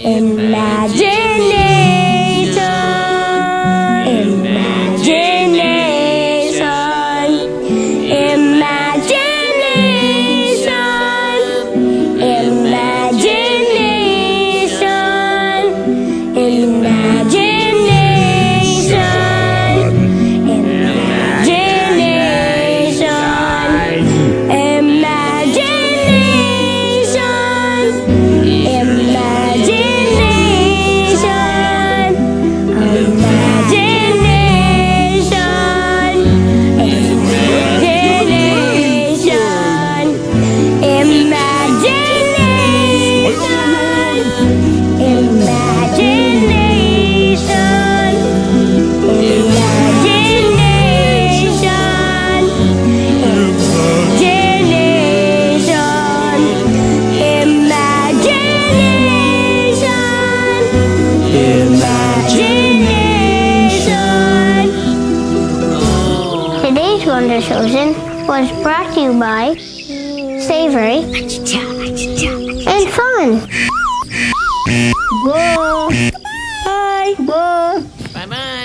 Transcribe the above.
Today's Wonder Chosen was brought to you by Savory and Fun. Go! Bye! Go! Bye-bye!